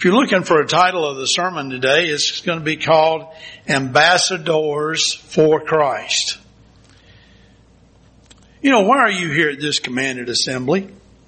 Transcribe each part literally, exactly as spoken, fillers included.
If you're looking for a title of the sermon today, it's going to be called Ambassadors for Christ. You know, why are you here at this commanded assembly?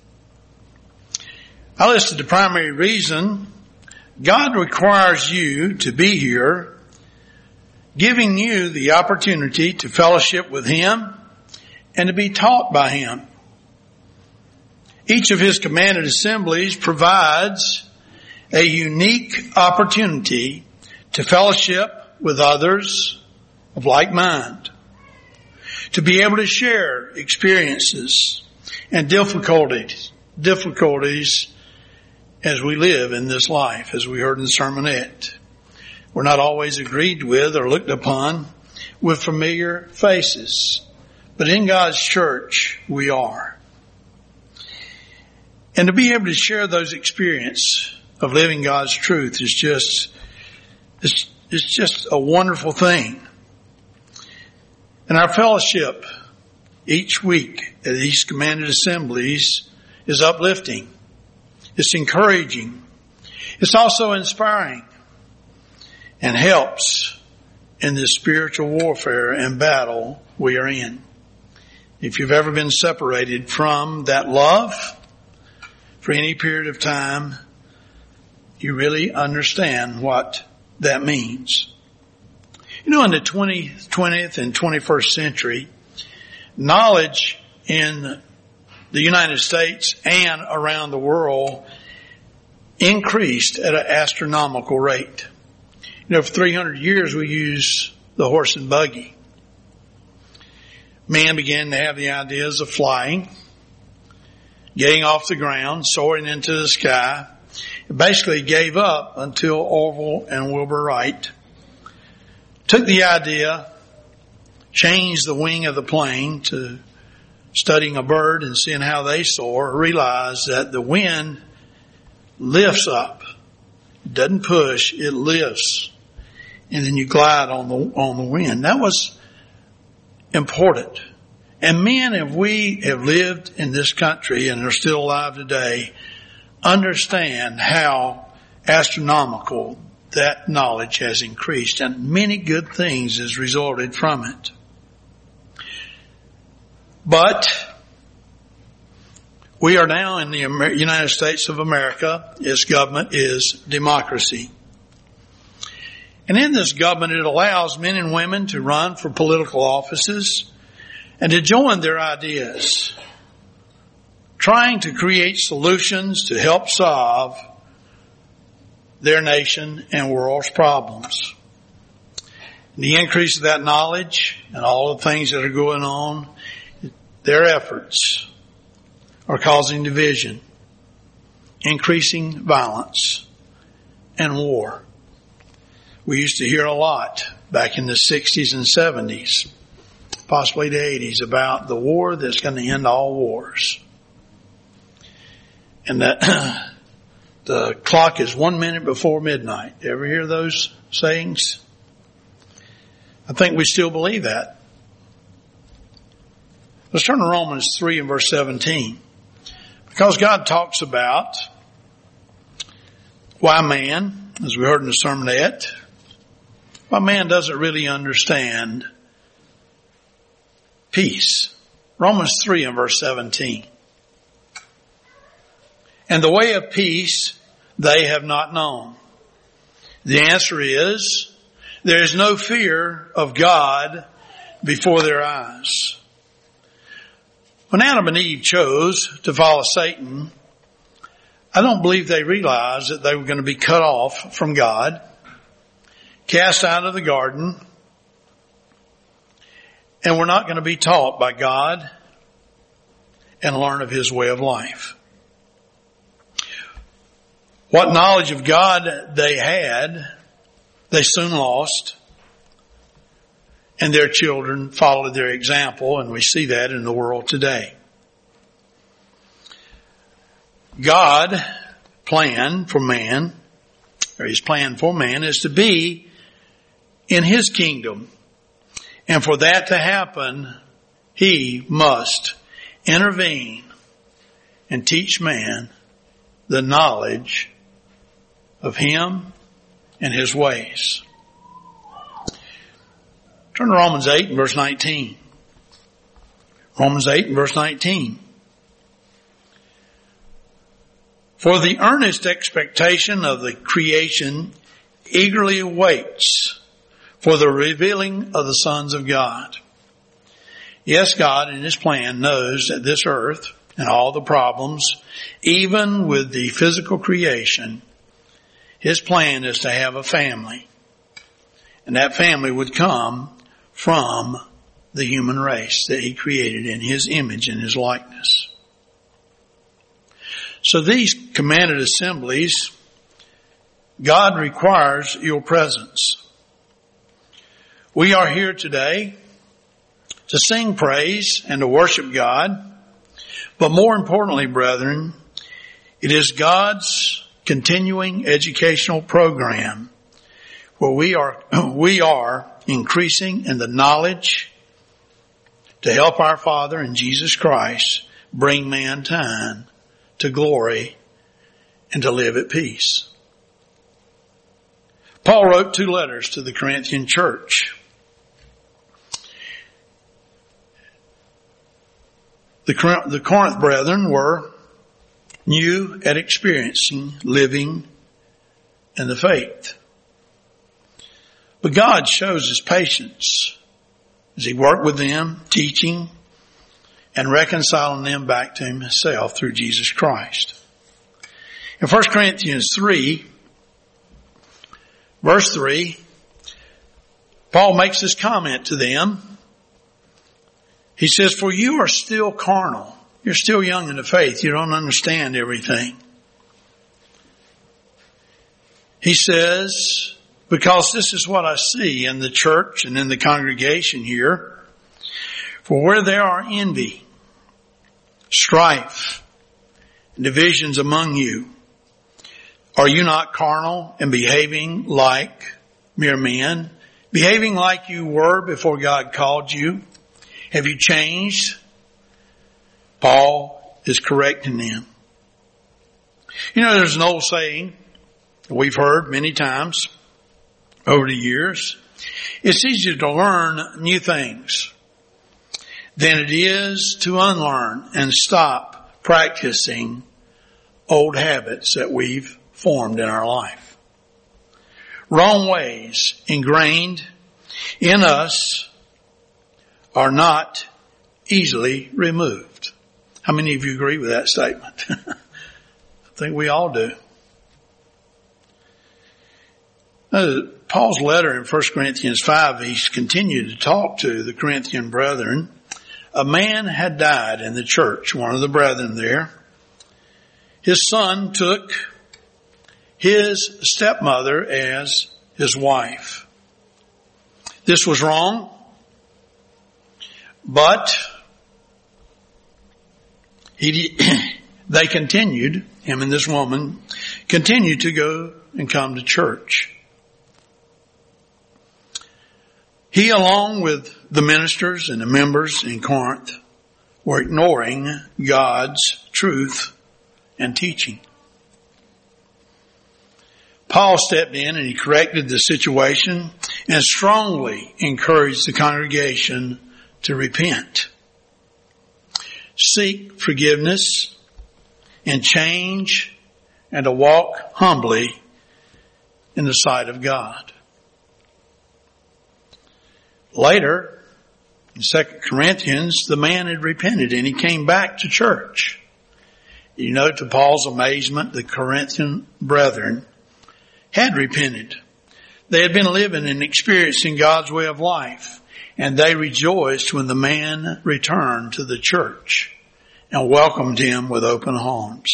I listed the primary reason. God requires you to be here, giving you the opportunity to fellowship with Him and to be taught by Him. Each of His commanded assemblies provides a unique opportunity to fellowship with others of like mind, to be able to share experiences and difficulties, difficulties as we live in this life, as we heard in the sermonette. We're not always agreed with or looked upon with familiar faces, but in God's church we are. And to be able to share those experiences of living God's truth is just, it's, it's just a wonderful thing. And our fellowship each week at these commanded assemblies is uplifting. It's encouraging. It's also inspiring and helps in this spiritual warfare and battle we are in. If you've ever been separated from that love for any period of time, you really understand what that means. You know, in the twentieth and twenty-first century, knowledge in the United States and around the world increased at an astronomical rate. You know, for three hundred years we used the horse and buggy. Man began to have the ideas of flying, getting off the ground, soaring into the sky. It basically gave up until Orville and Wilbur Wright took the idea, changed the wing of the plane to studying a bird and seeing how they soar, realized that the wind lifts up. It doesn't push, it lifts. And then you glide on the, on the wind. That was important. And men, if we have lived in this country and are still alive today, understand how astronomical that knowledge has increased, and many good things has resulted from it. But we are now in the United States of America. Its government is democracy. And in this government, it allows men and women to run for political offices and to join their ideas, trying to create solutions to help solve their nation and world's problems. The increase of that knowledge and all the things that are going on, their efforts are causing division, increasing violence, and war. We used to hear a lot back in the sixties and seventies, possibly the eighties, about the war that's going to end all wars. And that the clock is one minute before midnight. Ever hear those sayings? I think we still believe that. Let's turn to Romans three and verse seventeen. Because God talks about why man, as we heard in the sermonette, why man doesn't really understand peace. Romans three and verse seventeen. And the way of peace they have not known. The answer is, there is no fear of God before their eyes. When Adam and Eve chose to follow Satan, I don't believe they realized that they were going to be cut off from God, cast out of the garden, and were not going to be taught by God and learn of His way of life. What knowledge of God they had, they soon lost, and their children followed their example, and we see that in the world today. God plan for man, or His plan for man, is to be in His kingdom. And for that to happen, He must intervene and teach man the knowledge of Him and His ways. Turn to Romans eight and verse nineteen. Romans eight and verse nineteen. For the earnest expectation of the creation eagerly awaits for the revealing of the sons of God. Yes, God in His plan knows that this earth and all the problems, even with the physical creation, His plan is to have a family. And that family would come from the human race that He created in His image and His likeness. So these commanded assemblies, God requires your presence. We are here today to sing praise and to worship God. But more importantly, brethren, it is God's continuing educational program where we are, we are increasing in the knowledge to help our Father in Jesus Christ bring mankind to glory and to live at peace. Paul wrote two letters to the Corinthian church. The Corinth brethren were new at experiencing living in the faith. But God shows His patience as He worked with them, teaching and reconciling them back to Himself through Jesus Christ. In First Corinthians three, verse three, Paul makes this comment to them. He says, for you are still carnal. You're still young in the faith. You don't understand everything. He says, because this is what I see in the church and in the congregation here. For where there are envy, strife, and divisions among you, are you not carnal and behaving like mere men? Behaving like you were before God called you? Have you changed? Paul is correcting them. You know, there's an old saying that we've heard many times over the years. It's easier to learn new things than it is to unlearn and stop practicing old habits that we've formed in our life. Wrong ways ingrained in us are not easily removed. How many of you agree with that statement? I think we all do. Now, Paul's letter in First Corinthians five, he's continued to talk to the Corinthian brethren. A man had died in the church, one of the brethren there. His son took his stepmother as his wife. This was wrong. But he, they continued, him and this woman, continued to go and come to church. He, along with the ministers and the members in Corinth, were ignoring God's truth and teaching. Paul stepped in and he corrected the situation and strongly encouraged the congregation to repent, seek forgiveness and change, and to walk humbly in the sight of God. Later, in Second Corinthians, the man had repented and he came back to church. You know, to Paul's amazement, the Corinthian brethren had repented. They had been living and experiencing God's way of life. And they rejoiced when the man returned to the church and welcomed him with open arms.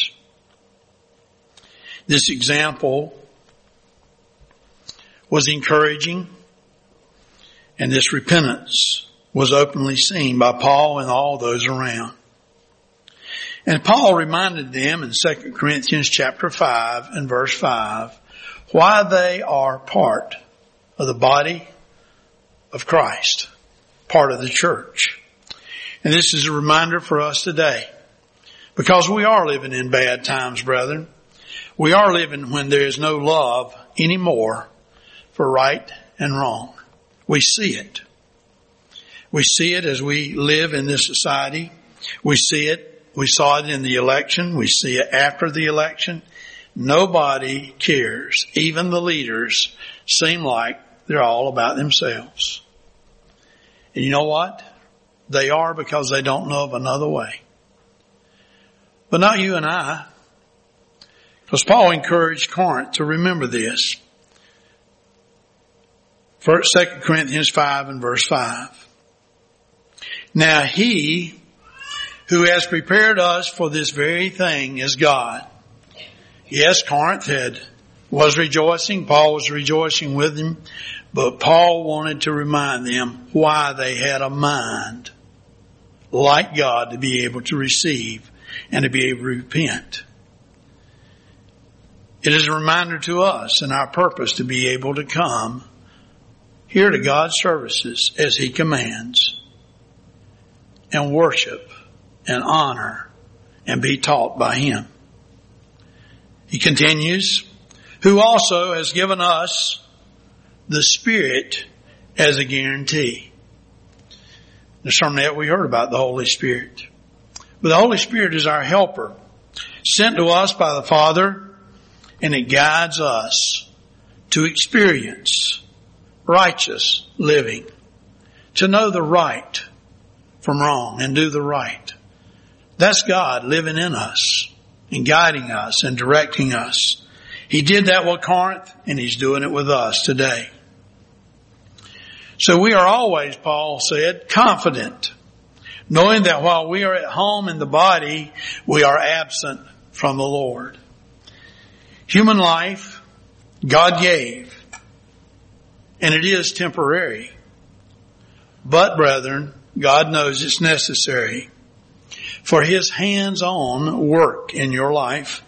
This example was encouraging, and this repentance was openly seen by Paul and all those around. And Paul reminded them in Second Corinthians chapter five and verse five why they are part of the body of Christ, part of the church. And this is a reminder for us today, because we are living in bad times, brethren. We are living when there is no love anymore for right and wrong. We see it. We see it as we live in this society. We see it. We saw it in the election. We see it after the election. Nobody cares. Even the leaders seem like they're all about themselves. And you know what? They are, because they don't know of another way. But not you and I. Because Paul encouraged Corinth to remember this. First, Second Corinthians five and verse five. Now he who has prepared us for this very thing is God. Yes, Corinth had, was rejoicing. Paul was rejoicing with him. But Paul wanted to remind them why they had a mind like God to be able to receive and to be able to repent. It is a reminder to us and our purpose to be able to come here to God's services as He commands and worship and honor and be taught by Him. He continues, who also has given us the Spirit as a guarantee. In the sermonette we heard about the Holy Spirit. But the Holy Spirit is our helper, sent to us by the Father, and it guides us to experience righteous living, to know the right from wrong and do the right. That's God living in us and guiding us and directing us. He did that with Corinth, and He's doing it with us today. So we are always, Paul said, confident, knowing that while we are at home in the body, we are absent from the Lord. Human life, God gave, and it is temporary. But, brethren, God knows it's necessary for His hands-on work in your life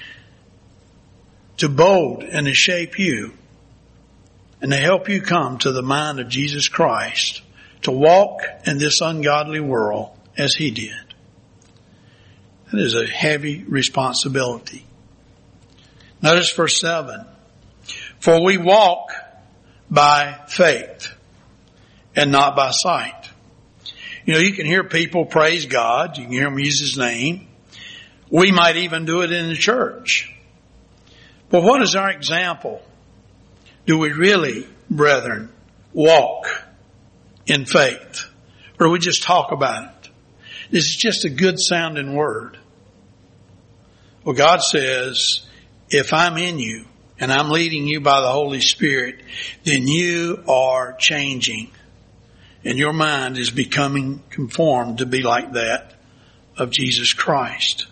to mold and to shape you and to help you come to the mind of Jesus Christ, to walk in this ungodly world as He did. That is a heavy responsibility. Notice verse seven. For we walk by faith and not by sight. You know, you can hear people praise God. You can hear them use His name. We might even do it in the church. But what is our example? Do we really, brethren, walk in faith? Or do we just talk about it? This is just a good sounding word. Well, God says, if I'm in you and I'm leading you by the Holy Spirit, then you are changing. And your mind is becoming conformed to be like that of Jesus Christ.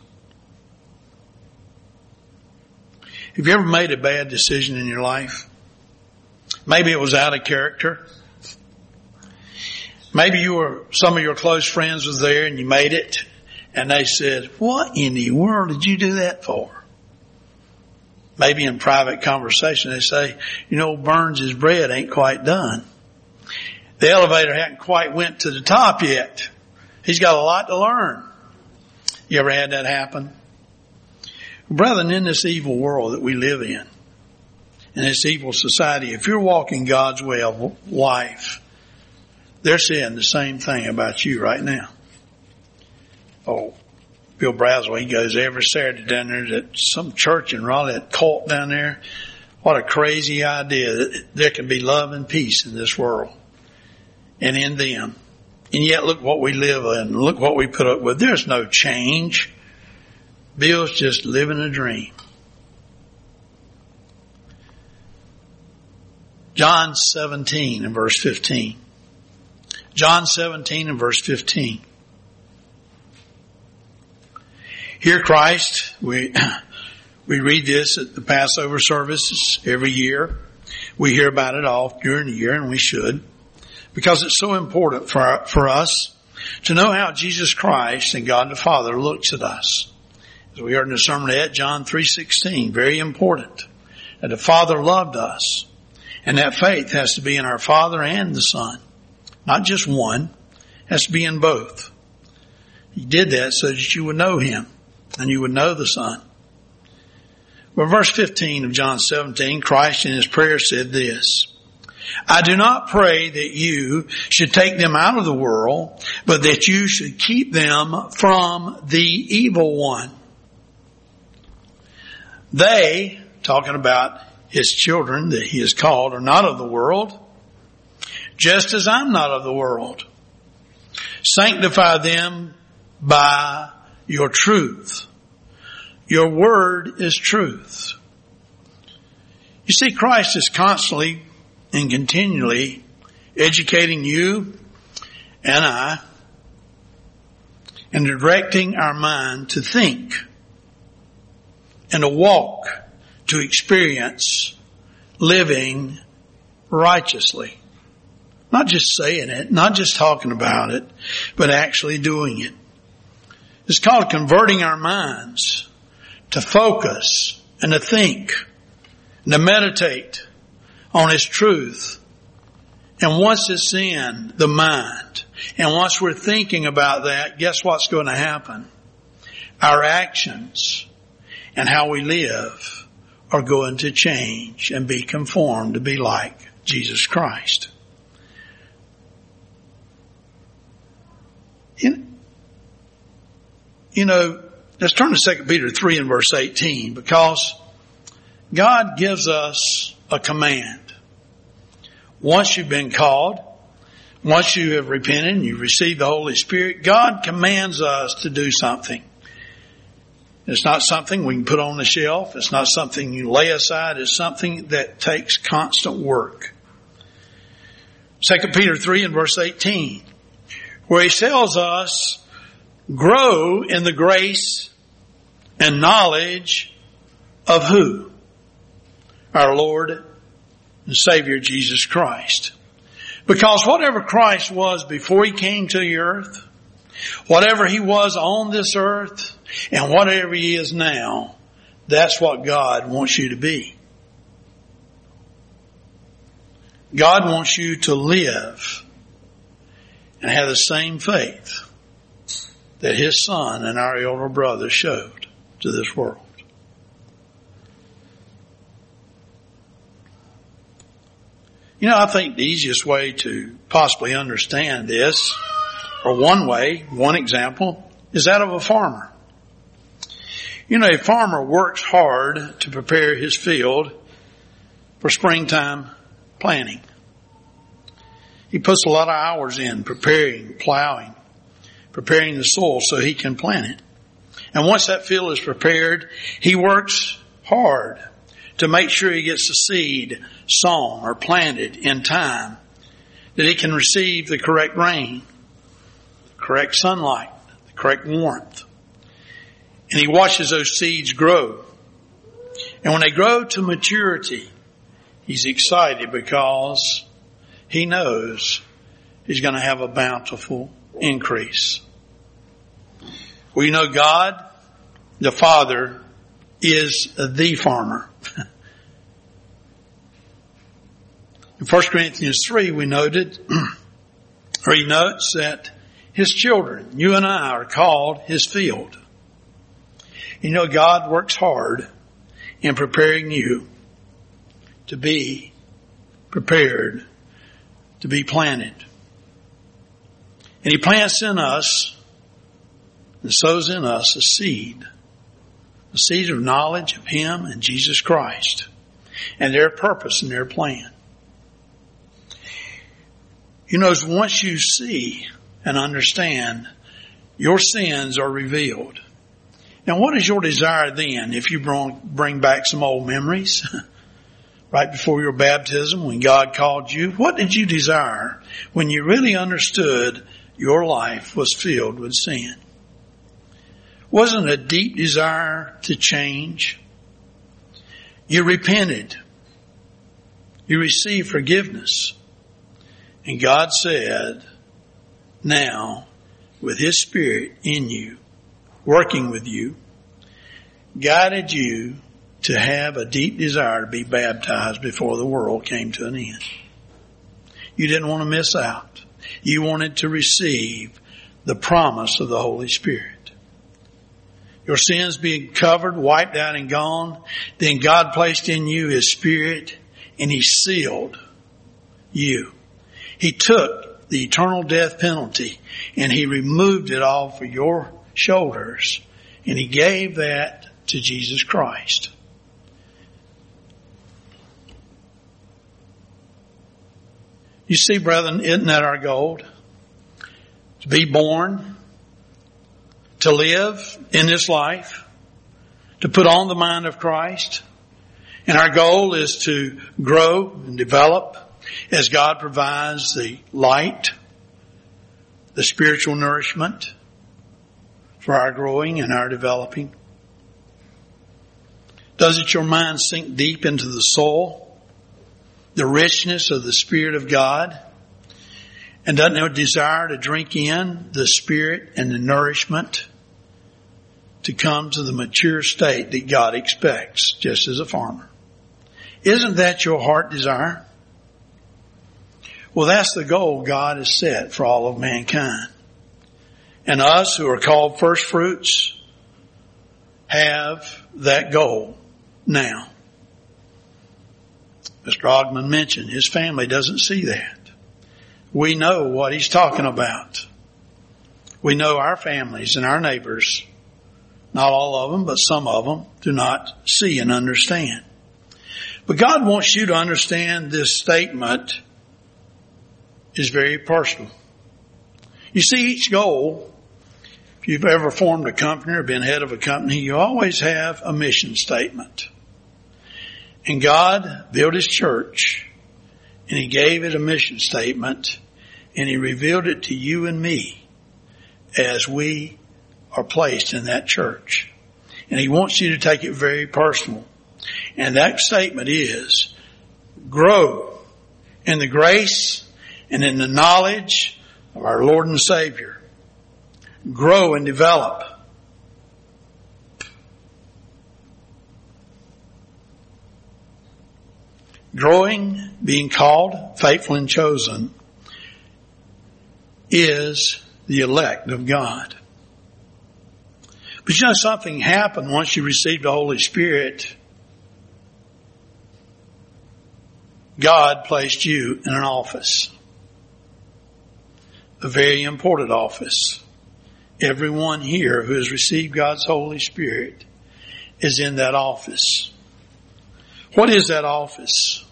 Have you ever made a bad decision in your life? Maybe it was out of character. Maybe you were, some of your close friends was there and you made it and they said, what in the world did you do that for? Maybe in private conversation they say, you know, Burns' bread ain't quite done. The elevator hadn't quite went to the top yet. He's got a lot to learn. You ever had that happen? Brethren, in this evil world that we live in, in this evil society, if you're walking God's way of life, they're saying the same thing about you right now. Oh, Bill Braswell, he goes every Saturday down there to some church in Raleigh, that cult down there. What a crazy idea that there can be love and peace in this world and in them. And yet look what we live in. Look what we put up with. There's no change. Bill's just living a dream. John seventeen and verse fifteen. John seventeen and verse fifteen. Here Christ, we, we read this at the Passover services every year. We hear about it all during the year, and we should, because it's so important for our, for us to know how Jesus Christ and God the Father looks at us. As we heard in the sermon at John three sixteen, very important that the Father loved us, and that faith has to be in our Father and the Son, not just one, it has to be in both. He did that so that you would know Him and you would know the Son. Well, verse fifteen of John seventeen, Christ in his prayer said this, I do not pray that you should take them out of the world, but that you should keep them from the evil one. They, talking about his children that he has called, are not of the world, just as I'm not of the world. Sanctify them by your truth. Your word is truth. You see, Christ is constantly and continually educating you and I and directing our mind to think and to walk, to experience living righteously. Not just saying it, not just talking about it, but actually doing it. It's called converting our minds to focus and to think and to meditate on His truth. And once it's in the mind, and once we're thinking about that, guess what's going to happen? Our actions and how we live are going to change and be conformed to be like Jesus Christ. You know, let's turn to Second Peter three and verse eighteen, because God gives us a command. Once you've been called, once you have repented and you've received the Holy Spirit, God commands us to do something. It's not something we can put on the shelf. It's not something you lay aside. It's something that takes constant work. Second Peter three and verse eighteen, where he tells us, grow in the grace and knowledge of who? Our Lord and Savior Jesus Christ. Because whatever Christ was before He came to the earth, whatever He was on this earth, and whatever He is now, that's what God wants you to be. God wants you to live and have the same faith that His Son and our elder brother showed to this world. You know, I think the easiest way to possibly understand this, or one way, one example, is that of a farmer. You know, a farmer works hard to prepare his field for springtime planting. He puts a lot of hours in preparing, plowing, preparing the soil so he can plant it. And once that field is prepared, he works hard to make sure he gets the seed sown or planted in time, that he can receive the correct rain, the correct sunlight, the correct warmth. And he watches those seeds grow. And when they grow to maturity, he's excited because he knows he's going to have a bountiful increase. We know God, the Father, is the farmer. In First Corinthians three, we noted, or he notes that His children, you and I, are called His field. You know, God works hard in preparing you to be prepared to be planted. And He plants in us and sows in us a seed, a seed of knowledge of Him and Jesus Christ and their purpose and their plan. You know, once you see and understand, your sins are revealed. Now, what is your desire then if you bring back some old memories? Right before your baptism, when God called you, what did you desire when you really understood your life was filled with sin? Wasn't it a deep desire to change? You repented. You received forgiveness. And God said, now, with His Spirit in you, working with you, guided you to have a deep desire to be baptized before the world came to an end. You didn't want to miss out. You wanted to receive the promise of the Holy Spirit. your sins being covered, wiped out and gone, then God placed in you His Spirit and He sealed you. He took the eternal death penalty and He removed it all for your shoulders, and He gave that to Jesus Christ. You see, brethren, isn't that our goal? To be born, to live in this life, to put on the mind of Christ. And our goal is to grow and develop as God provides the light, the spiritual nourishment for our growing and our developing. Doesn't your mind sink deep into the soul, the richness of the Spirit of God? And doesn't it desire to drink in the Spirit and the nourishment to come to the mature state that God expects, just as a farmer? Isn't that your heart desire? Well, that's the goal God has set for all of mankind. And us who are called first fruits have that goal now. Mister Ogman mentioned his family doesn't see that. We know what he's talking about. We know our families and our neighbors, not all of them, but some of them, do not see and understand. But God wants you to understand this statement is very personal. You see, each goal, if you've ever formed a company or been head of a company, you always have a mission statement. And God built His church, and He gave it a mission statement, and He revealed it to you and me as we are placed in that church. And He wants you to take it very personal. And that statement is, grow in the grace and in the knowledge of our Lord and Savior. Grow and develop. Growing, being called, faithful and chosen, is the elect of God. But you know, something happened once you received the Holy Spirit. God placed you in an office. A very important office. Everyone here who has received God's Holy Spirit is in that office. What is that office?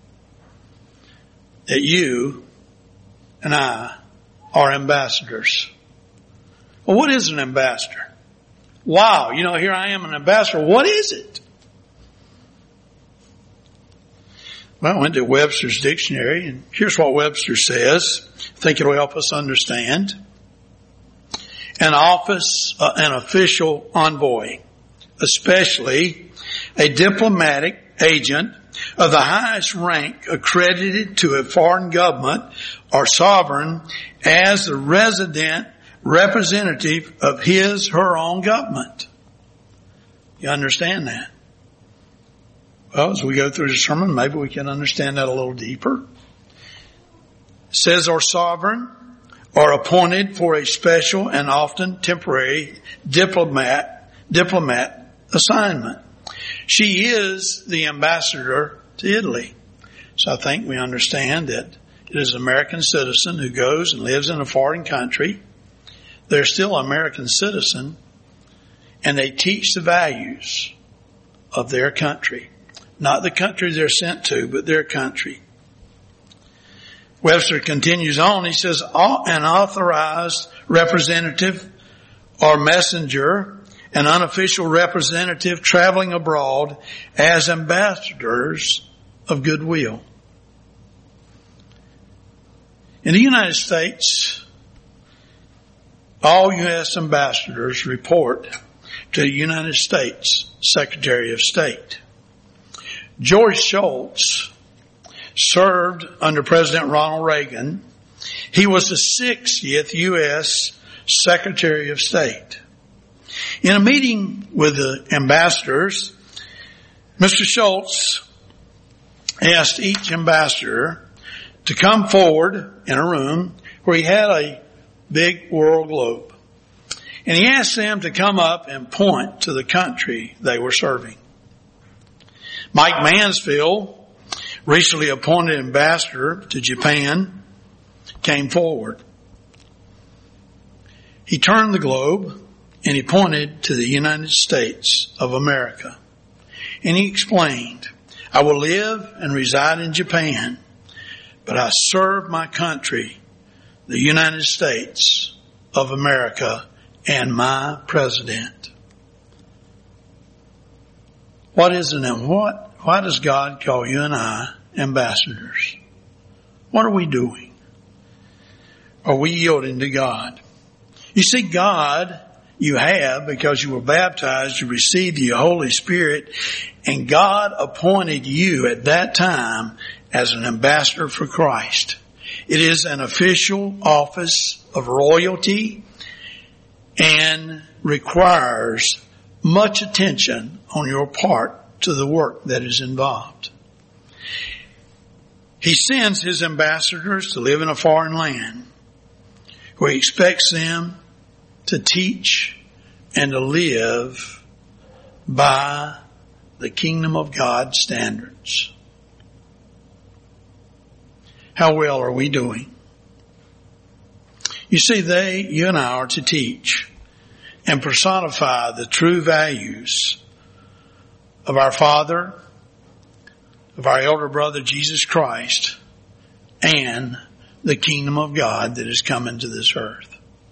That you and I are ambassadors. Well, what is an ambassador? Wow, you know, here I am, an ambassador. What is it? Well, I went to Webster's dictionary, and here's what Webster says. I think it'll help us understand. An office, uh, an official envoy, especially a diplomatic agent of the highest rank accredited to a foreign government or sovereign as the resident representative of his, her own government. You understand that? Well, as we go through the sermon, maybe we can understand that a little deeper. It says, or sovereign, or appointed for a special and often temporary diplomat, diplomat assignment. She is the ambassador to Italy. So I think we understand that it is an American citizen who goes and lives in a foreign country. They're still an American citizen, and they teach the values of their country. Not the country they're sent to, but their country. Webster continues on. He says, an authorized representative or messenger, an unofficial representative traveling abroad as ambassadors of goodwill. In the United States, all U S ambassadors report to the United States Secretary of State. George Shultz served under President Ronald Reagan. He was the sixtieth U S Secretary of State. In a meeting with the ambassadors, Mister Shultz asked each ambassador to come forward in a room where he had a big world globe. And he asked them to come up and point to the country they were serving. Mike Mansfield, recently appointed ambassador to Japan, came forward. He turned the globe and he pointed to the United States of America. And he explained, I will live and reside in Japan, but I serve my country, the United States of America, and my president. What is it and what? Why does God call you and I ambassadors? What are we doing? Are we yielding to God? You see, God you have because you were baptized, you received the Holy Spirit, and God appointed you at that time as an ambassador for Christ. It is an official office of royalty and requires much attention on your part to the work that is involved. He sends his ambassadors to live in a foreign land where he expects them to teach and to live by the kingdom of God standards. How well are we doing? You see, they, you and I are to teach and personify the true values of our Father, of our elder brother Jesus Christ, and the kingdom of God that has come into this earth.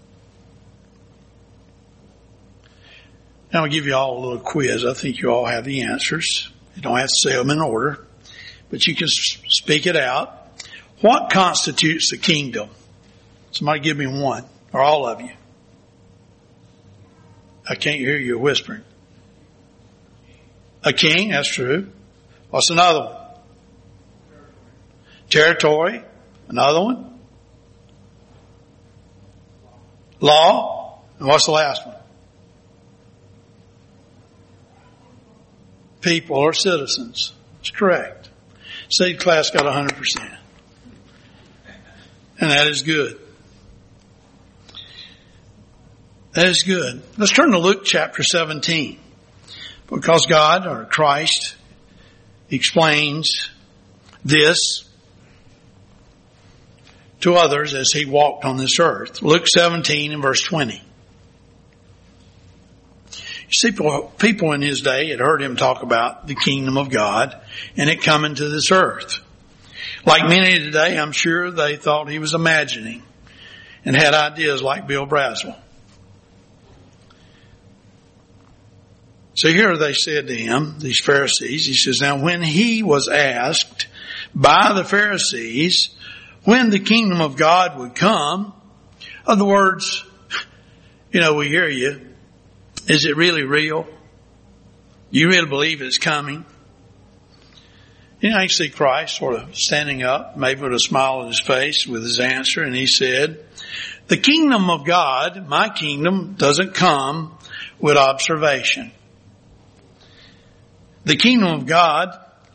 Now I'll give you all a little quiz. I think you all have the answers. You don't have to say them in order, but you can speak it out. What constitutes the kingdom? Somebody give me one, or all of you. I can't hear you whispering. A king, that's true. What's another one? Territory. Another one? Law. And what's the last one? People or citizens. That's correct. Seed class got one hundred percent. And that is good. That is good. Let's turn to Luke chapter seventeen. Because God, or Christ, explains this to others as he walked on this earth. Luke seventeen and verse twenty. You see, people in his day had heard him talk about the kingdom of God and it coming to this earth. Like many today, I'm sure they thought he was imagining and had ideas like Bill Braswell. So here they said to him, these Pharisees, he says, now when he was asked by the Pharisees when the kingdom of God would come, in other words, you know, we hear you. Is it really real? You really believe it's coming? You know, I see Christ sort of standing up, maybe with a smile on his face with his answer, and he said, the kingdom of God, my kingdom, doesn't come with observation. The kingdom of God,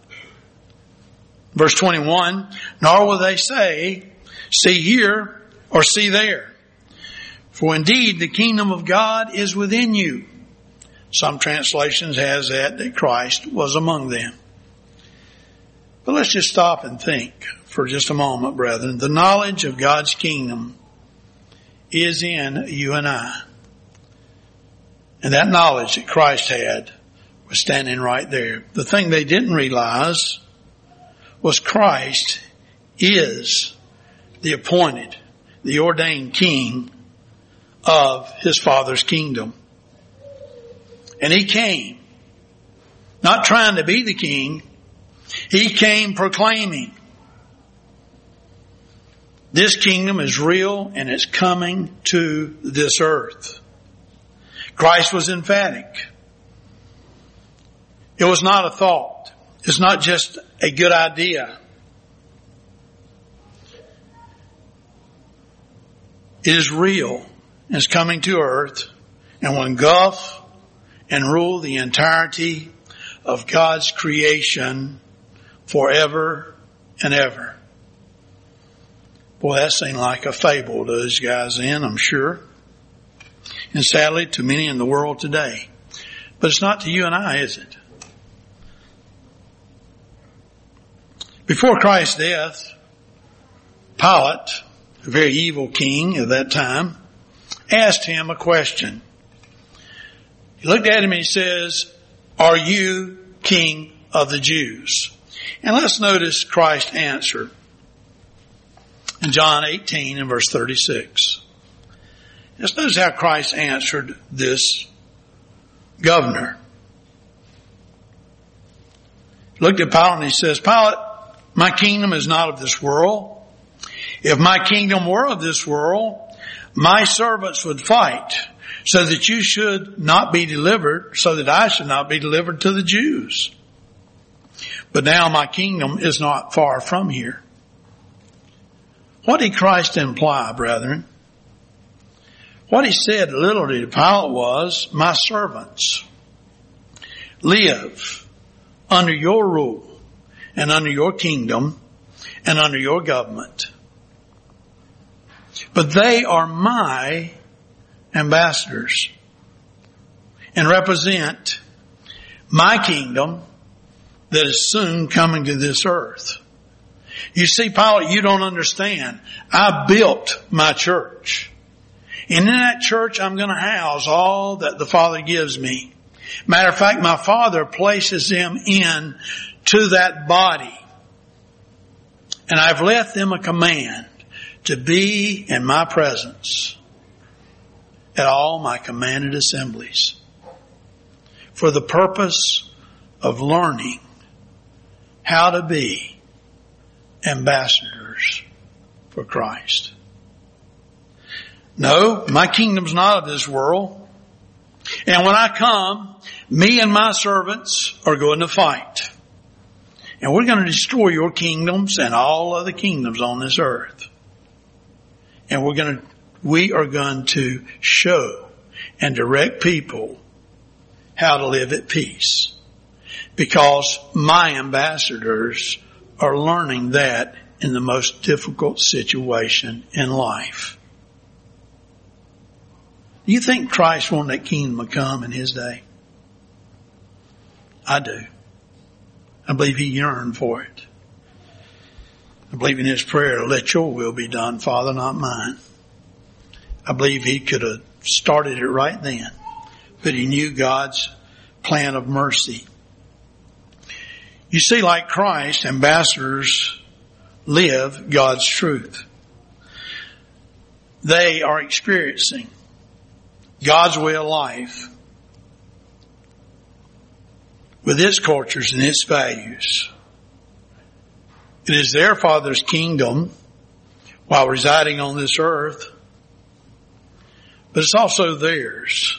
verse twenty-one, nor will they say, see here or see there. For indeed the kingdom of God is within you. Some translations has that, that Christ was among them. But let's just stop and think for just a moment, brethren. The knowledge of God's kingdom is in you and I. And that knowledge that Christ had was standing right there. The thing they didn't realize was Christ is the appointed, the ordained king of his Father's kingdom. And he came, not trying to be the king, he came proclaiming, this kingdom is real and it's coming to this earth. Christ was emphatic. It was not a thought. It's not just a good idea. It is real. It's coming to earth and will engulf and rule the entirety of God's creation forever and ever. Boy, that seemed like a fable to those guys then, I'm sure. and sadly to many in the world today. But it's not to you and I, is it? Before Christ's death, Pilate, a very evil king of that time, asked him a question. He looked at him and he says, "Are you king of the Jews?" And let's notice Christ's answer in John eighteen and verse thirty-six. Let's notice how Christ answered this governor. He looked at Pilate and he says, "Pilate, my kingdom is not of this world. If my kingdom were of this world, my servants would fight so that you should not be delivered, so that I should not be delivered to the Jews. But now my kingdom is not far from here." What did Christ imply, brethren? What he said literally to Pilate was, "My servants live under your rule and under your kingdom and under your government. But they are my ambassadors and represent my kingdom that is soon coming to this earth." You see, Pilate, you don't understand. I built my church. And in that church, I'm going to house all that the Father gives me. Matter of fact, my Father places them in to that body. And I've left them a command to be in my presence at all my commanded assemblies for the purpose of learning how to be ambassadors for Christ. No, my kingdom's not of this world. And when I come, me and my servants are going to fight. And we're going to destroy your kingdoms and all other kingdoms on this earth. And we're going to, we are going to show and direct people how to live at peace. Because my ambassadors are learning that in the most difficult situation in life. Do you think Christ wanted that kingdom to come in his day? I do. I believe he yearned for it. I believe in his prayer, "Let your will be done, Father, not mine." I believe he could have started it right then, but he knew God's plan of mercy. You see, like Christ, ambassadors live God's truth. They are experiencing God's way of life with its cultures and its values. It is their Father's kingdom while residing on this earth, but it's also theirs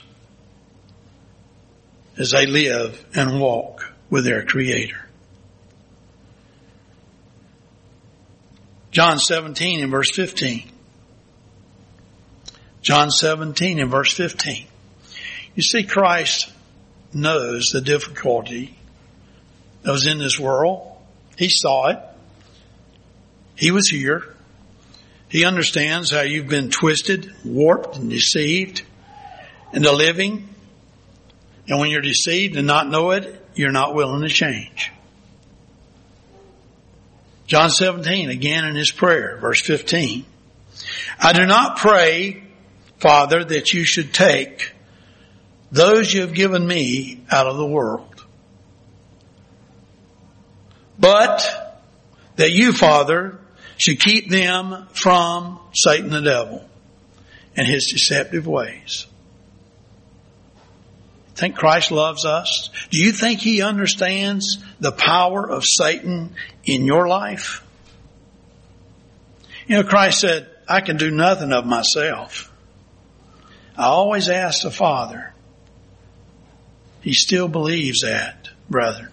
as they live and walk with their Creator. John seventeen and verse fifteen. John seventeen and verse fifteen. You see, Christ knows the difficulty that was in this world. He saw it. He was here. He understands how you've been twisted, warped, and deceived into living. And when you're deceived and not know it, you're not willing to change. John seventeen, again in his prayer, verse fifteen. "I do not pray, Father, that you should take those you have given me out of the world, but that you, Father, should keep them from Satan the devil and his deceptive ways." Think Christ loves us? Do you think he understands the power of Satan in your life? You know, Christ said, "I can do nothing of myself. I always ask the Father." He still believes that, brother.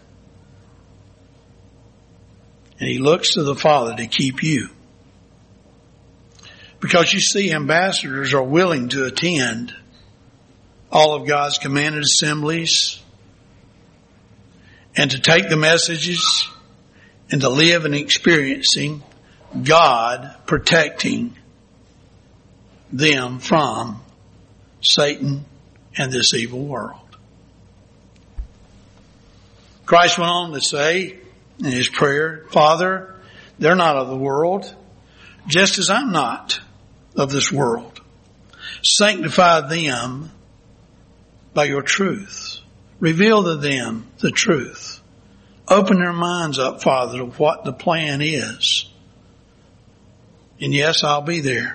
And he looks to the Father to keep you. Because you see, ambassadors are willing to attend all of God's commanded assemblies and to take the messages and to live and experiencing God protecting them from Satan and this evil world. Christ went on to say in his prayer, Father, they're not of the world, just as I'm not of this world. Sanctify them by your truth. Reveal to them the truth. Open their minds up, Father, to what the plan is. And yes, I'll be there.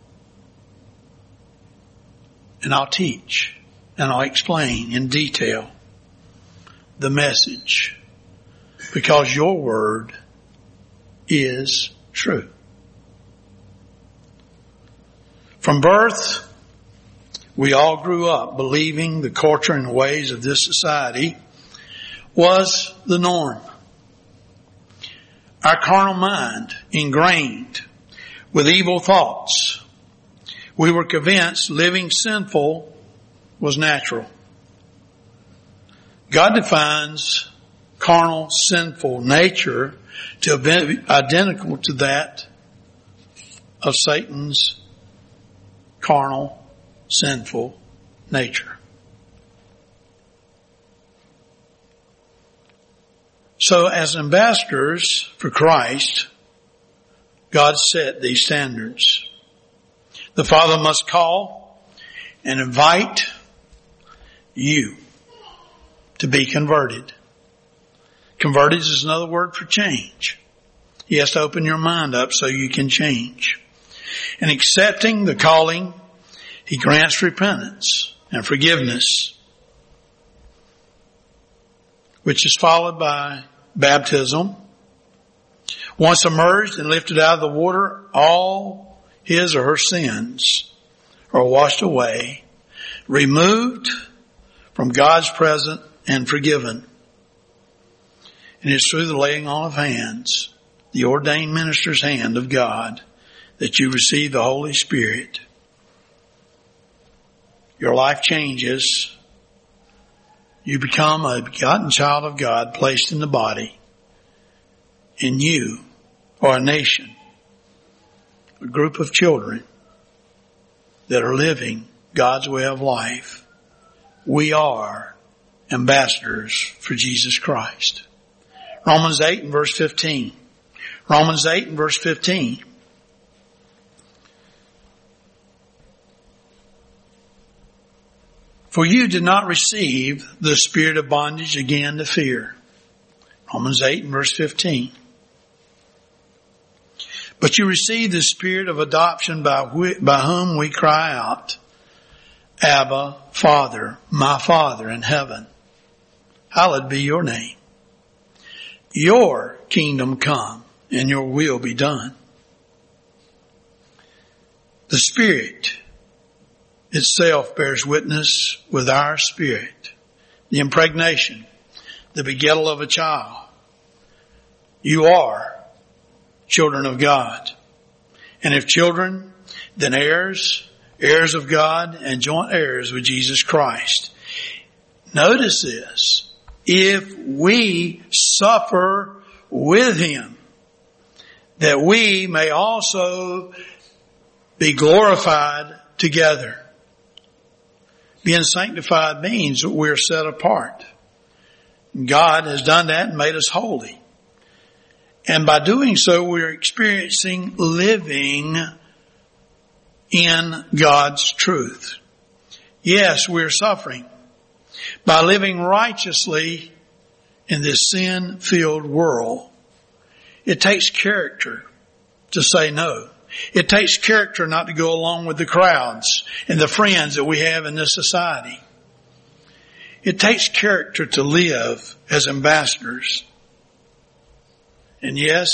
And I'll teach and I'll explain in detail the message, because your word is true. From birth, we all grew up believing the culture and ways of this society was the norm. Our carnal mind ingrained with evil thoughts. We were convinced living sinful was natural. God defines carnal, sinful nature to be identical to that of Satan's carnal, sinful nature. So as ambassadors for Christ, God set these standards. The Father must call and invite you to be converted. Converted is another word for change. He has to open your mind up so you can change. And accepting the calling, he grants repentance and forgiveness, which is followed by baptism. Once immersed and lifted out of the water, all his or her sins are washed away, removed from God's presence and forgiven. And it's through the laying on of hands, the ordained minister's hand of God, that you receive the Holy Spirit. Your life changes. You become a begotten child of God placed in the body. And you are a nation, a group of children that are living God's way of life. We are ambassadors for Jesus Christ. Romans eight and verse fifteen. Romans eight and verse fifteen. For you did not receive the spirit of bondage again to fear. Romans eight and verse fifteen. But you received the spirit of adoption by, wh- by whom we cry out, Abba, Father, my Father in heaven. Hallowed be your name. Your kingdom come and your will be done. The Spirit itself bears witness with our spirit. The impregnation, the begettal of a child. You are children of God. And if children, then heirs, heirs of God and joint heirs with Jesus Christ. Notice this. If we suffer with him, that we may also be glorified together. Being sanctified means that we're set apart. God has done that and made us holy. And by doing so, we're experiencing living in God's truth. Yes, we're suffering by living righteously in this sin-filled world. It takes character to say no. It takes character not to go along with the crowds and the friends that we have in this society. It takes character to live as ambassadors. And yes,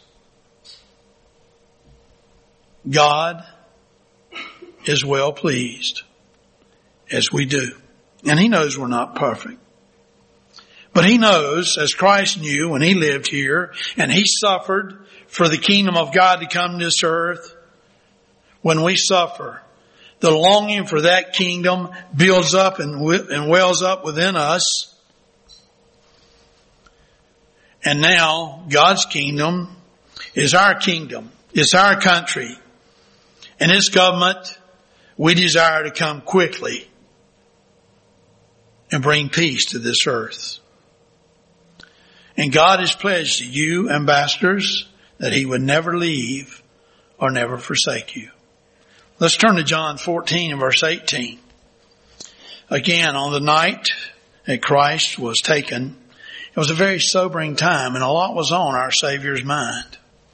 God is well pleased as we do. And he knows we're not perfect. But he knows, as Christ knew when he lived here and he suffered for the kingdom of God to come to this earth, when we suffer, the longing for that kingdom builds up and, and wells up within us. And now God's kingdom is our kingdom. It's our country. And its government We desire to come quickly and bring peace to this earth. And God has pledged to you, ambassadors, that He would never leave or never forsake you. Let's turn to John fourteen and verse eighteen. Again, on the night that Christ was taken, it was a very sobering time, and a lot was on our Savior's mind.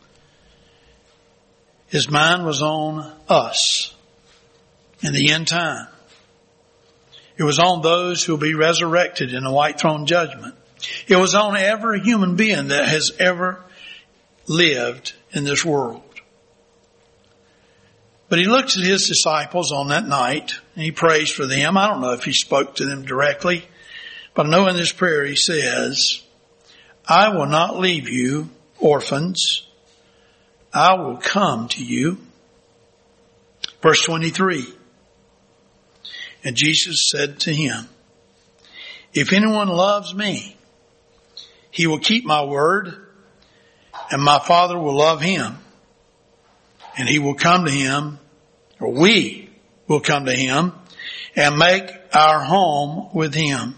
His mind was on us in the end time. It was on those who will be resurrected in the white throne judgment. It was on every human being that has ever lived in this world. But He looks at His disciples on that night and He prays for them. I don't know if He spoke to them directly, but I know in this prayer He says, I will not leave you orphans. I will come to you. Verse twenty-three. And Jesus said to him, if anyone loves me, he will keep my word, and my Father will love him, and He will come to him, or we will come to him, and make our home with him.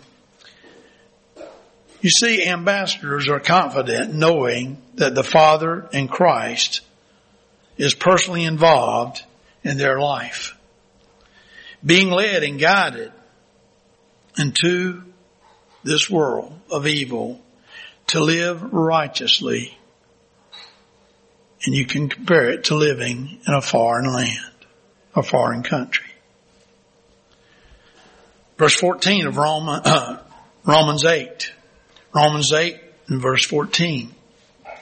You see, ambassadors are confident knowing that the Father and Christ is personally involved in their life, being led and guided into this world of evil to live righteously. And you can compare it to living in a foreign land, a foreign country. Verse fourteen of Roman, uh, Romans eight. Romans eight and verse fourteen. I'm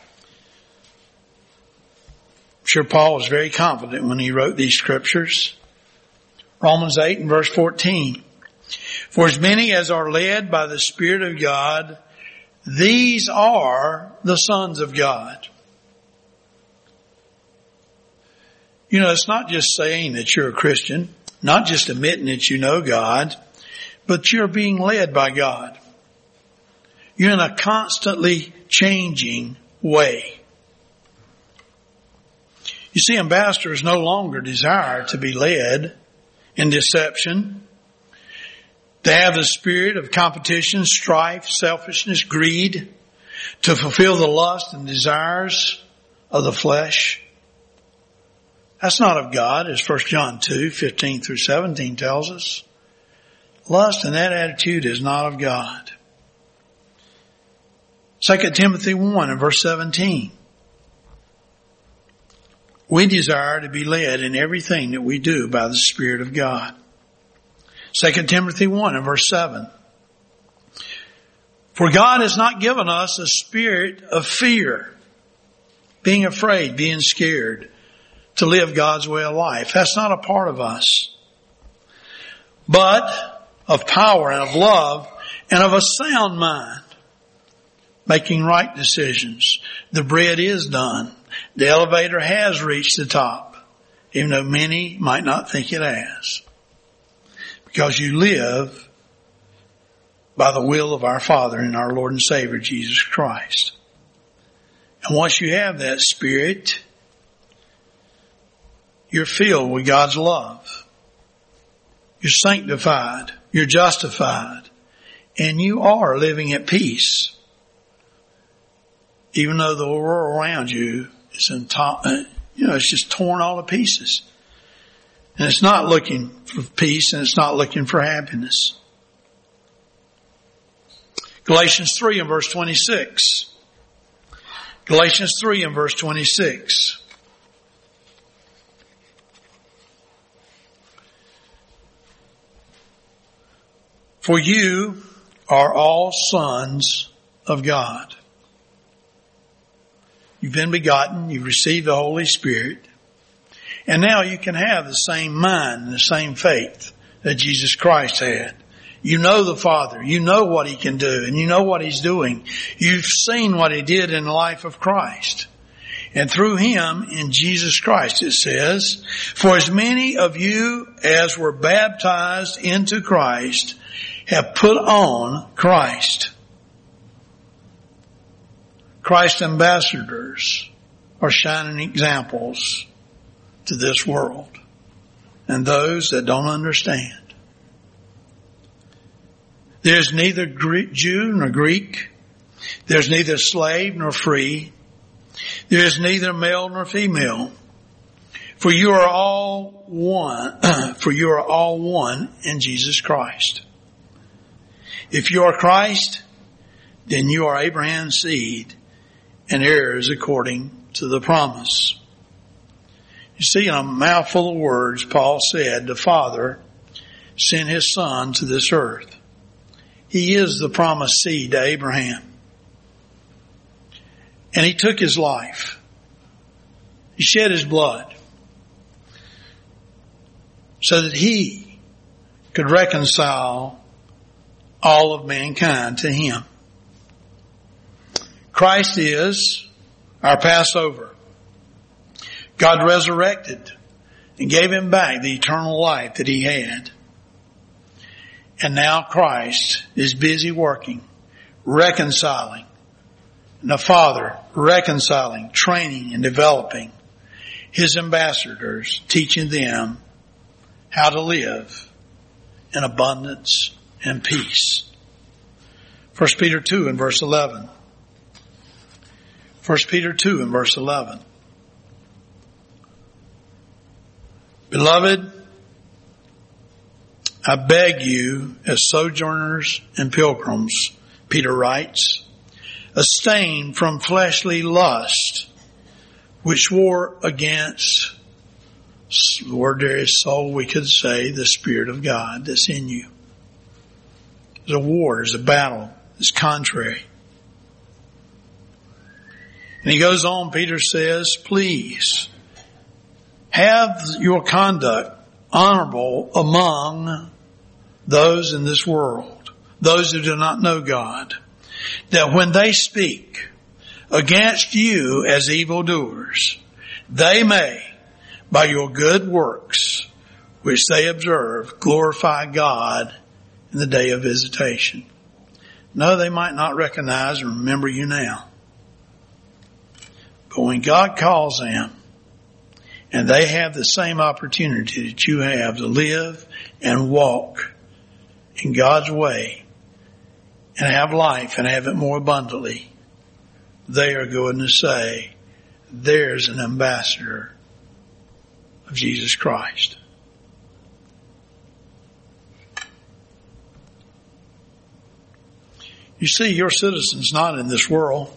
sure Paul was very confident when he wrote these scriptures. Romans eight and verse fourteen. For as many as are led by the Spirit of God, these are the sons of God. You know, it's not just saying that you're a Christian, not just admitting that you know God, but you're being led by God. You're in a constantly changing way. You see, ambassadors no longer desire to be led in deception. They have the spirit of competition, strife, selfishness, greed, to fulfill the lust and desires of the flesh. That's not of God, as First John two, fifteen through seventeen tells us. Lust and that attitude is not of God. Second Timothy one and verse seventeen. We desire to be led in everything that we do by the Spirit of God. Second Timothy one and verse seven. For God has not given us a spirit of fear, being afraid, being scared, to live God's way of life. That's not a part of us. But of power and of love and of a sound mind, making right decisions. The bread is done. The elevator has reached the top, even though many might not think it has. Because you live by the will of our Father and our Lord and Savior, Jesus Christ. And once you have that Spirit, you're filled with God's love. You're sanctified. You're justified. And you are living at peace. Even though the world around you is in top, you know, it's just torn all to pieces. And it's not looking for peace and it's not looking for happiness. Galatians three and verse twenty-six. Galatians three and verse twenty-six. For you are all sons of God. You've been begotten. You've received the Holy Spirit. And now you can have the same mind and the same faith that Jesus Christ had. You know the Father. You know what He can do and you know what He's doing. You've seen what He did in the life of Christ. And through Him, in Jesus Christ, it says, for as many of you as were baptized into Christ have put on Christ. Christ ambassadors are shining examples to this world. and those that don't understand. There's neither Jew nor Greek. There's neither slave nor free. There is neither male nor female. For you are all one, for you are all one in Jesus Christ. If you are Christ, then you are Abraham's seed and heirs according to the promise. You see, in a mouthful of words, Paul said, the Father sent his Son to this earth. He is the promised seed to Abraham. And he took his life. He shed his blood so that he could reconcile all of mankind to him. Christ is our Passover. God resurrected and gave him back the eternal life that he had. And now Christ is busy working, reconciling, and the Father reconciling, training, and developing his ambassadors, teaching them how to live in abundance and peace. First Peter two and verse eleven. First Peter two and verse eleven. Beloved, I beg you, as sojourners and pilgrims, Peter writes, abstain from fleshly lust, which war against, the word there is soul, we could say, the Spirit of God that's in you. There's a war, there's a battle, it's contrary. And he goes on, Peter says, please, have your conduct honorable among those in this world, those who do not know God, that when they speak against you as evildoers, they may, by your good works, which they observe, glorify God in the day of visitation. No, they might not recognize and remember you now. But when God calls them, and they have the same opportunity that you have to live and walk in God's way and have life and have it more abundantly, they are going to say, there's an ambassador of Jesus Christ. You see, your citizen's not in this world.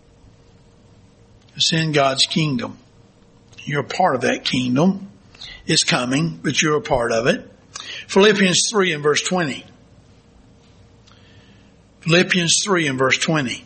It's in God's kingdom. You're a part of that kingdom. It's coming, but you're a part of it. Philippians three and verse twenty. Philippians three and verse twenty.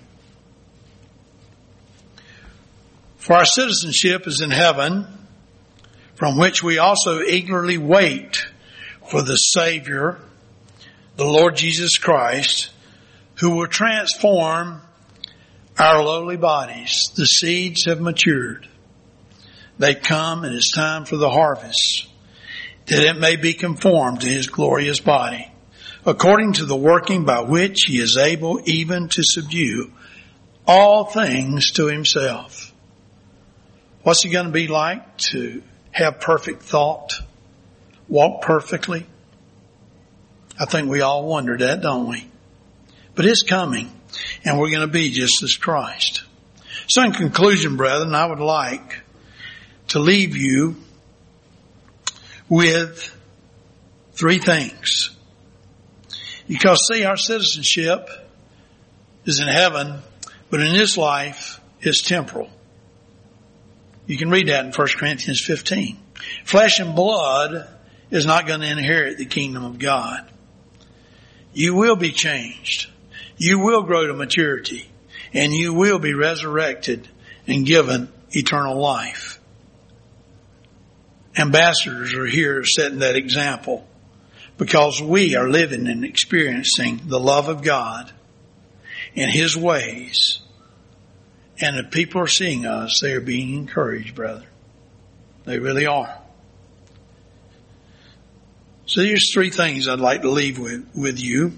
For our citizenship is in heaven, from which we also eagerly wait for the Savior, the Lord Jesus Christ, who will transform our lowly bodies. The seeds have matured. They come, and it's time for the harvest, that it may be conformed to his glorious body, according to the working by which he is able even to subdue all things to himself. What's it going to be like to have perfect thought, walk perfectly? I think we all wonder that, don't we? But it's coming, and we're going to be just as Christ. So in conclusion, brethren, I would like to leave you with three things. Because see, our citizenship is in heaven, but in this life it's temporal. You can read that in First Corinthians fifteen. Flesh and blood is not going to inherit the kingdom of God. You will be changed. You will grow to maturity, and you will be resurrected and given eternal life. Ambassadors are here setting that example because we are living and experiencing the love of God and his ways. And if people are seeing us, they are being encouraged, brother. They really are. So here's three things I'd like to leave with, with you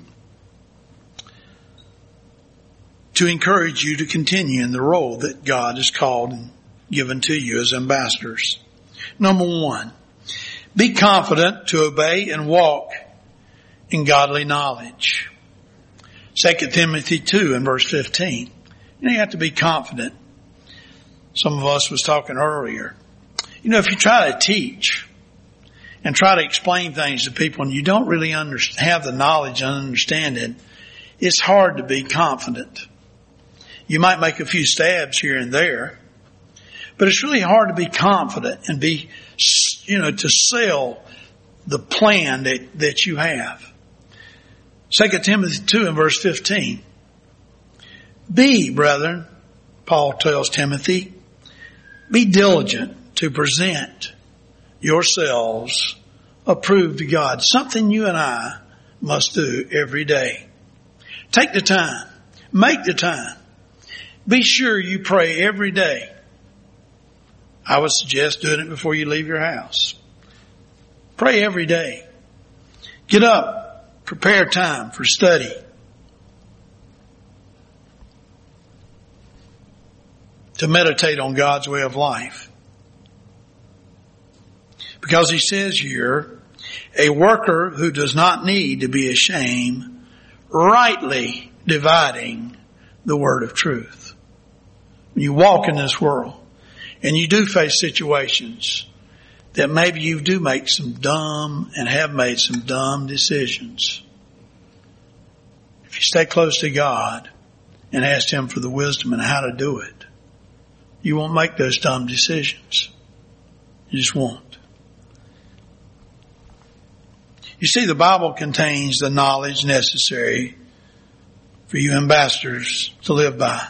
to encourage you to continue in the role that God has called and given to you as ambassadors. Number one, Be confident to obey and walk in godly knowledge. Second Timothy two and verse fifteen. You know, you have to be confident. Some of us was talking earlier. You know, if you try to teach and try to explain things to people and you don't really under, have the knowledge and understanding, it's hard to be confident. You might make a few stabs here and there, but it's really hard to be confident and be, you know, to sell the plan that, that you have. Second Timothy two and verse fifteen. Be, brethren, Paul tells Timothy, be diligent to present yourselves approved to God. Something you and I must do every day. Take the time. Make the time. Be sure you pray every day. I would suggest doing it before you leave your house. Pray every day. Get up. Prepare time for study. To meditate on God's way of life. Because he says here, a worker who does not need to be ashamed, rightly dividing the word of truth. When you walk in this world and you do face situations that maybe you do make some dumb and have made some dumb decisions. If you stay close to God and ask him for the wisdom and how to do it, you won't make those dumb decisions. You just won't. You see, the Bible contains the knowledge necessary for you ambassadors to live by.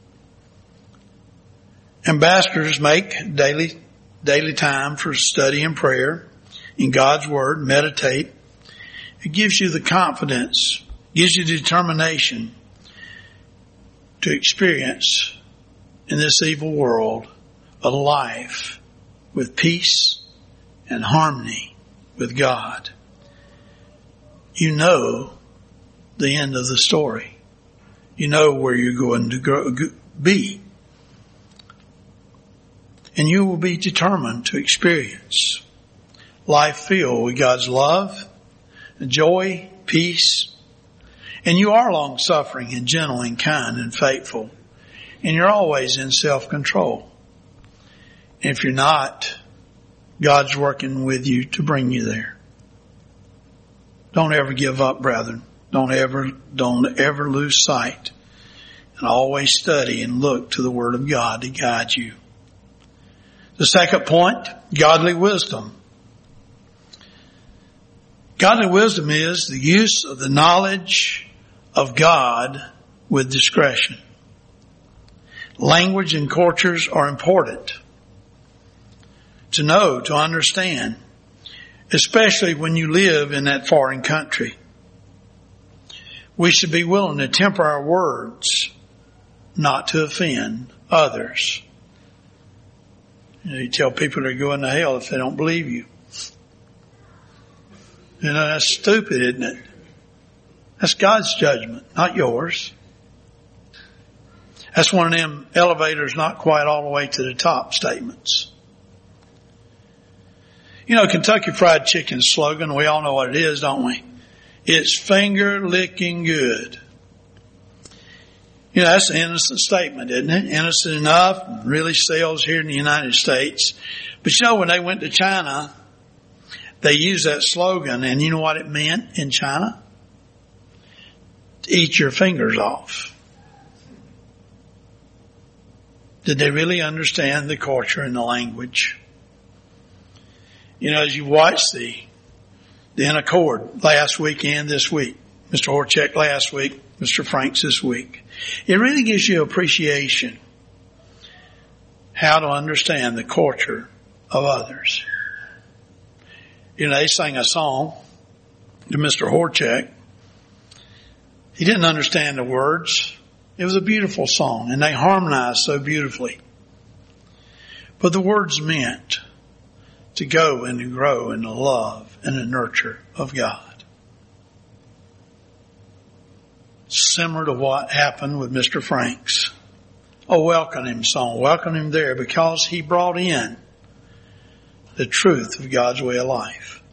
Ambassadors make daily daily time for study and prayer in God's Word, meditate. It gives you the confidence, gives you the determination to experience in this evil world a life with peace and harmony with God. You know the end of the story. You know where you're going to go, be. And you will be determined to experience life filled with God's love, joy, peace. And you are long suffering and gentle and kind and faithful. And you're always in self-control. And if you're not, God's working with you to bring you there. Don't ever give up, brethren. Don't ever, don't ever lose sight. And always study and look to the Word of God to guide you. The second point, godly wisdom. Godly wisdom is the use of the knowledge of God with discretion. Language and cultures are important to know, to understand, especially when you live in that foreign country. We should be willing to temper our words, not to offend others. You know, you tell people they're going to hell if they don't believe you. You know, that's stupid, isn't it? That's God's judgment, not yours. That's one of them elevators not quite all the way to the top statements. You know, Kentucky Fried Chicken's slogan, we all know what it is, don't we? It's finger licking good. You know, that's an innocent statement, isn't it? Innocent enough, really sells here in the United States. But you know, when they went to China, they used that slogan, and you know what it meant in China? To eat your fingers off. Did they really understand the culture and the language? You know, as you watch the, the In Accord last weekend, this week, Mister Horchek last week, Mister Franks this week, it really gives you appreciation how to understand the culture of others. You know, they sang a song to Mister Horchek. He didn't understand the words. It was a beautiful song, and they harmonized so beautifully. But the words meant to go and to grow in the love and the nurture of God. Similar to what happened with Mister Franks. A welcome him song. Welcome him there because he brought in the truth of God's way of life.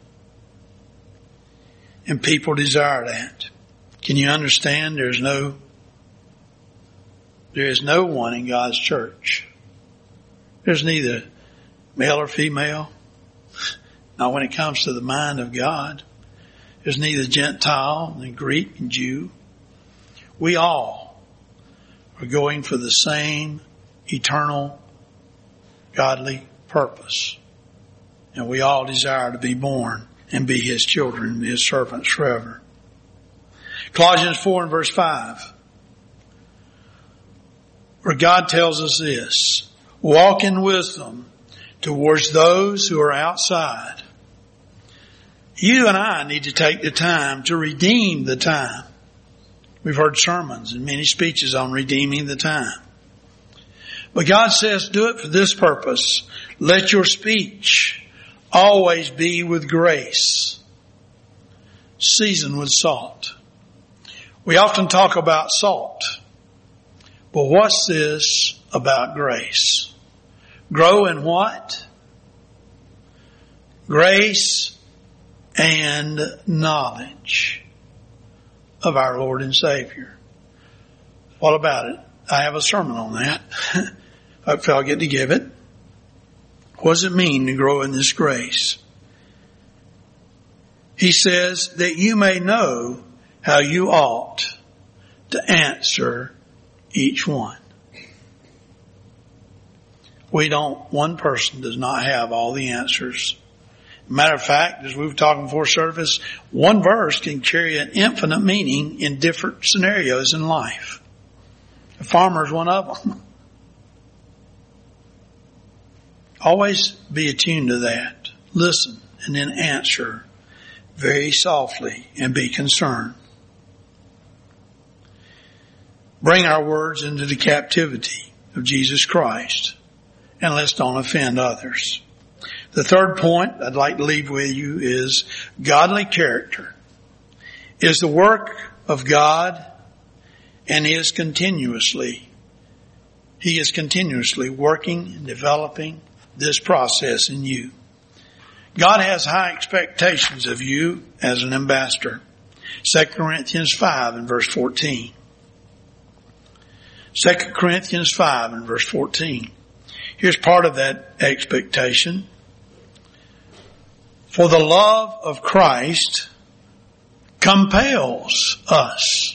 And people desire that. Can you understand? There's no, there is no one in God's church. There's neither male or female. Not when it comes to the mind of God. There's neither Gentile nor Greek and Jew. We all are going for the same eternal, godly purpose. And we all desire to be born and be His children, His servants forever. Colossians four and verse five. Where God tells us this: walk in wisdom towards those who are outside. You and I need to take the time to redeem the time. We've heard sermons and many speeches on redeeming the time. But God says, do it for this purpose. Let your speech always be with grace, seasoned with salt. We often talk about salt, but what's this about grace? Grow in what? Grace and knowledge of our Lord and Savior. What about it? I have a sermon on that. Hopefully I'll get to give it. What does it mean to grow in this grace? He says that you may know how you ought to answer each one. We don't, one person does not have all the answers. Matter of fact, as we were talking before service, one verse can carry an infinite meaning in different scenarios in life. A farmer is one of them. Always be attuned to that. Listen and then answer very softly and be concerned. Bring our words into the captivity of Jesus Christ, and let's don't offend others. The third point I'd like to leave with you is godly character is the work of God, and He is continuously, He is continuously working and developing this process in you. God has high expectations of you as an ambassador. Second Corinthians five and verse fourteen. Second Corinthians five and verse fourteen. Here's part of that expectation. For the love of Christ compels us.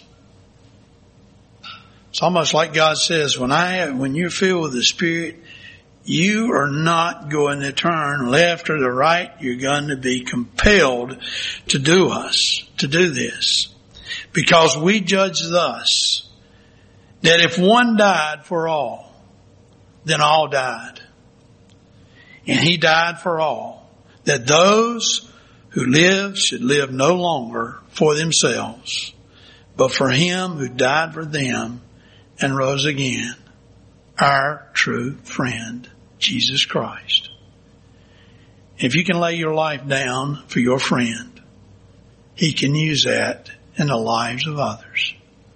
It's almost like God says, when I, when you're filled with the Spirit, you are not going to turn left or the right. You're going to be compelled to do us, to do this. Because we judge thus, that if one died for all, then all died. And He died for all, that those who live should live no longer for themselves, but for Him who died for them and rose again, our true friend, Jesus Christ. If you can lay your life down for your friend, He can use that in the lives of others.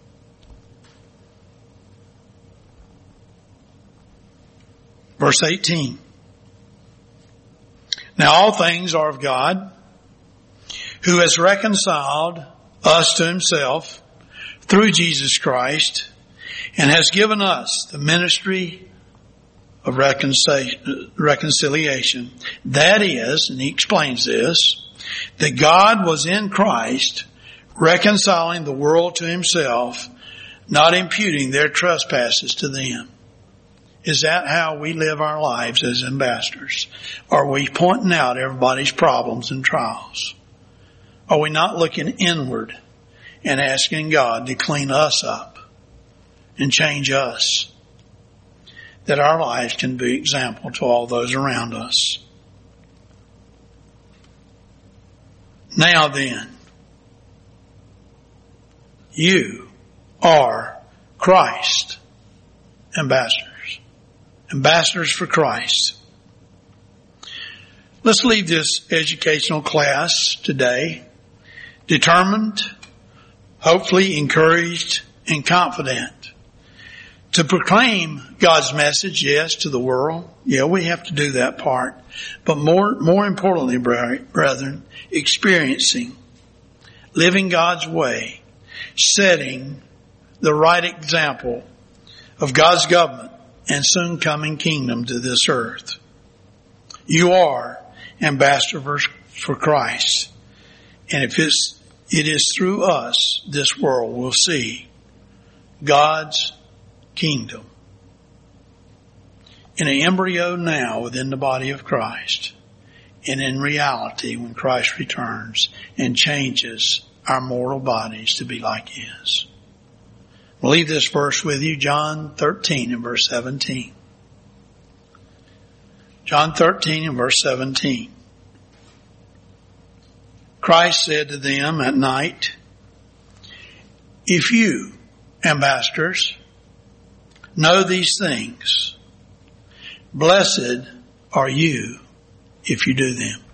Verse eighteen. Now all things are of God, who has reconciled us to Himself through Jesus Christ, and has given us the ministry of reconciliation. That is, and he explains this, that God was in Christ reconciling the world to Himself, not imputing their trespasses to them. Is that how we live our lives as ambassadors? Are we pointing out everybody's problems and trials? Are we not looking inward and asking God to clean us up and change us, that our lives can be example to all those around us? Now then, you are Christ ambassadors. Ambassadors for Christ. Let's leave this educational class today determined, hopefully encouraged, and confident To proclaim God's message, yes, to the world. Yeah, we have to do that part. But more, more importantly, brethren, experiencing, living God's way, setting the right example of God's government and soon coming kingdom to this earth. You are ambassadors for Christ. And if it's, it is through us, this world will see God's kingdom in an embryo now within the body of Christ, and in reality when Christ returns and changes our mortal bodies to be like His. We'll leave this verse with you, John thirteen and verse seventeen. John thirteen and verse seventeen. Christ said to them at night, if you, ambassadors, know these things, blessed are you if you do them.